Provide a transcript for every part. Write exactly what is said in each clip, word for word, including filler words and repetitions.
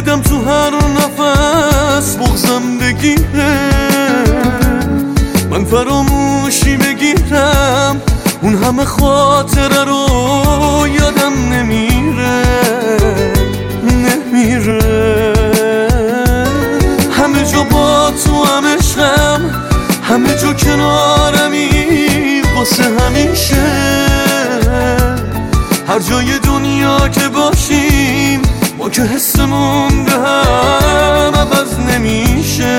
بدم تو هر نفس بغزم بگیره، من فراموشی بگیرم اون همه خاطره رو یادم نمیره نمیره. همه جا با تو هم عشقم، همه جا کنارمی واسه همیشه. هر جای دنیا که باشیم ما که حسمون به هم عوض نمیشه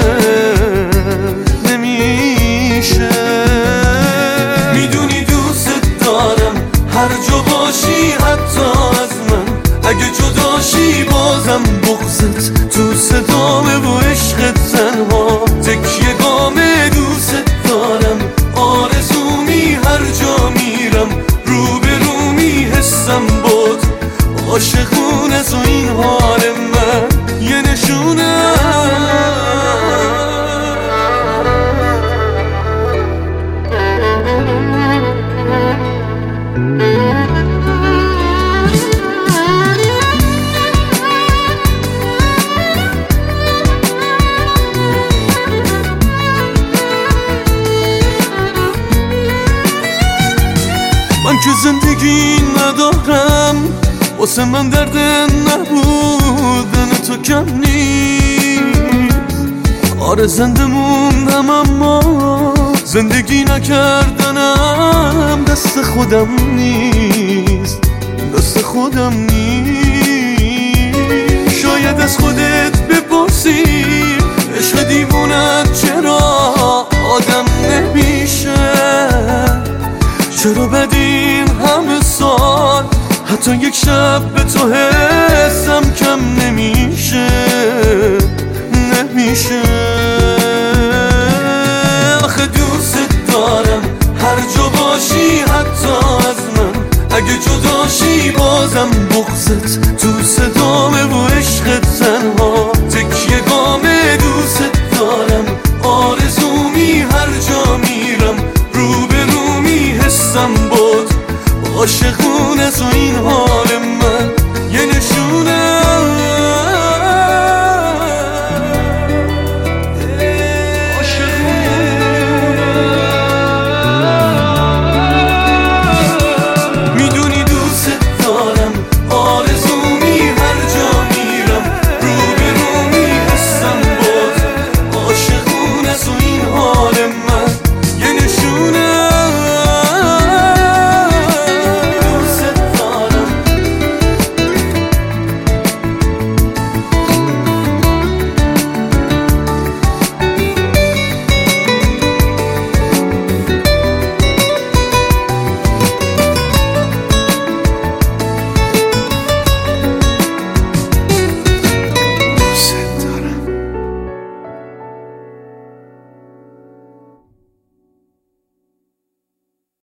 نمیشه. میدونی دوست دارم هر جا باشی حتی از من، اگه جداشی بازم بغضت تو صدامه و عشقت تنها تکیه گامه. دوست دارم آرزومی هر جا میرم رو به رو میحسم بود عاشقونه تو این حال من یه نشونه. من که زندگی ندارم، واسه من درد نبودن تو کم نیست. آره زنده موندم اما زندگی نکردنم دست خودم نیست دست خودم نیست. شاید از خودت بپرسی عشق دیوونت چرا آدم نمیشه، چرا بدین همه سال حتی یک شب به تو حسم کم نمیشه نمیشه. آخه دوست دارم هر جا باشی حتی از من، اگه جداشی بازم بغضت تو صدامه و عشقت تنها تکیه گامه. دوست دارم آرزومی هر جا میرم رو به رو میحسم بود عاشق